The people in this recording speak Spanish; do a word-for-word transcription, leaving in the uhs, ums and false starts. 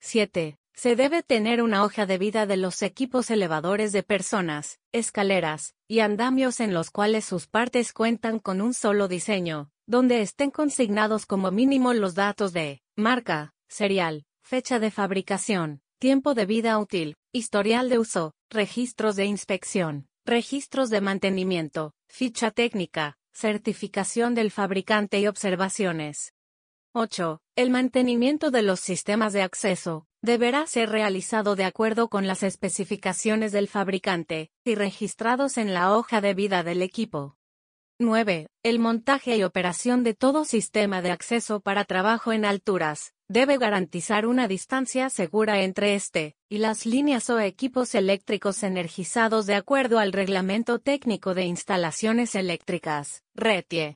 siete. Se debe tener una hoja de vida de los equipos elevadores de personas, escaleras, y andamios en los cuales sus partes cuentan con un solo diseño, donde estén consignados como mínimo los datos de marca, serial, fecha de fabricación, tiempo de vida útil, historial de uso, registros de inspección, registros de mantenimiento, ficha técnica, certificación del fabricante y observaciones. ocho. El mantenimiento de los sistemas de acceso deberá ser realizado de acuerdo con las especificaciones del fabricante y registrados en la hoja de vida del equipo. nueve. El montaje y operación de todo sistema de acceso para trabajo en alturas debe garantizar una distancia segura entre este y las líneas o equipos eléctricos energizados de acuerdo al Reglamento Técnico de Instalaciones Eléctricas, RETIE.